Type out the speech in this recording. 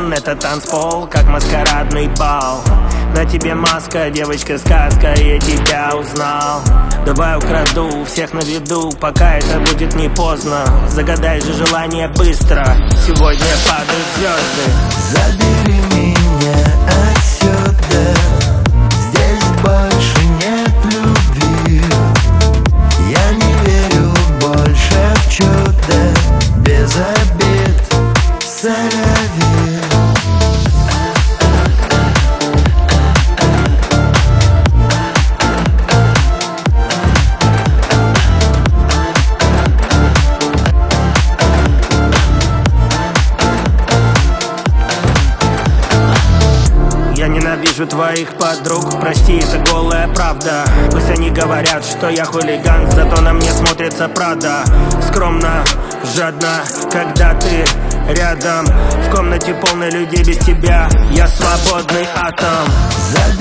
телефон, это танцпол, как маскарадный бал. На тебе маска, девочка-сказка, я тебя узнал. Давай украду у всех на виду, пока это будет не поздно. Загадай же желание быстро, сегодня падают звезды. Забери меня отсюда, здесь больше нет любви. Я не верю больше в чудо, без обид, солови. Я ненавижу твоих подруг, прости, это голая правда. Пусть они говорят, что я хулиган, зато на мне смотрится Прада. Скромно, жадно, когда ты рядом. В комнате полной людей без тебя, я свободный атом.